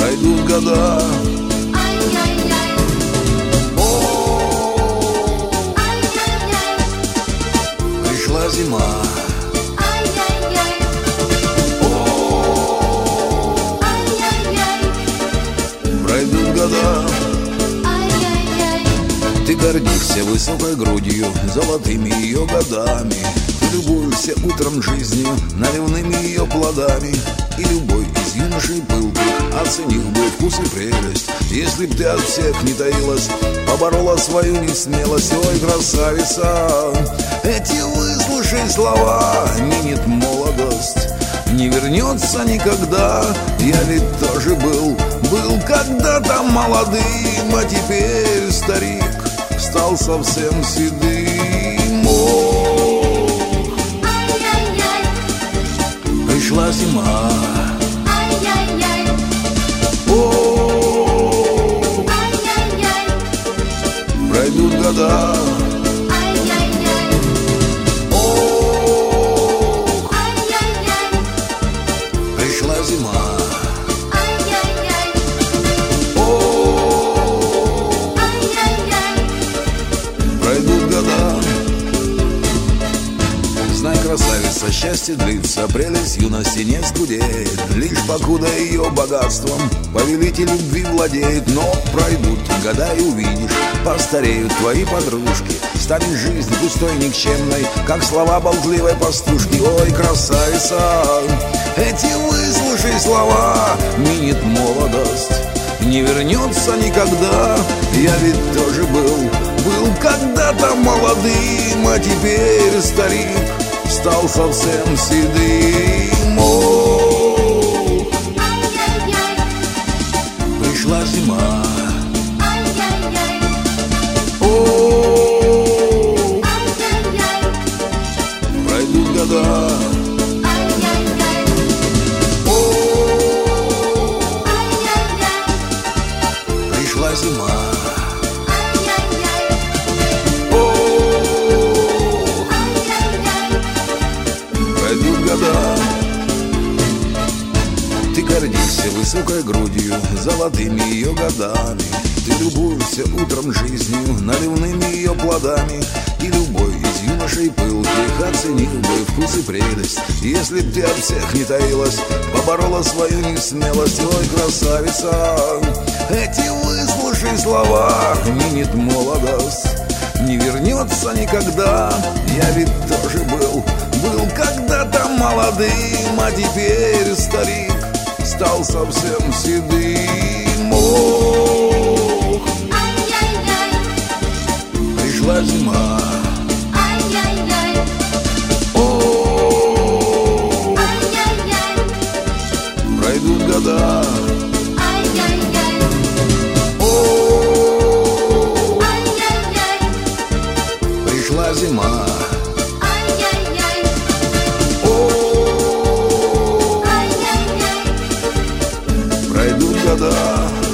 Пройдут года. Пришла зима. Пройдут года. Ты гордишься высокой грудью, золотыми ее годами. Ты любуешься утром жизнью, наливными ее плодами. И любой из юношей пылких оценил бы вкус и прелесть, если б ты от всех не таилась, поборола свою несмелость. Ой, красавица, эти выслушай слова, минет молодость, не вернется никогда. Я ведь тоже был когда-то молодым, а теперь старик, стал совсем седым. Ох, пришла зима. Ох, пройдут года. Ох, пришла зима. Пройдут года. Знай, красавица, счастье длится, прелесть юности не скудеет, лишь покуда ее богатством повелитель любви владеет. Но пройдут года и увидишь, постареют твои подружки, станет жизнь пустой, никчемной, как слова болтливой пастушки. Ой, красавица, эти выслушай слова, минет молодость, не вернется никогда. Я ведь тоже был когда-то молодым, а теперь старик, стал совсем седым. Ох, пришла зима. Ох, пройдут года. Ох, пришла зима. Пройдут года. Ты гордишься высокой грудью, золотыми ее годами. Ты любуешься утром жизнью, наливными ее плодами. И любой из юношей пылких оценил бы вкус и прелесть, если б ты от всех не таилась, поборола свою несмелость. Ой, красавица, эти выслушай слова, минет молодость, не вернется никогда. Я ведь тоже был когда-то молодым, а теперь старик, стал совсем седым. Ох, пришла зима. Ох, пройдут года. Ох, пришла зима. Пройдут года.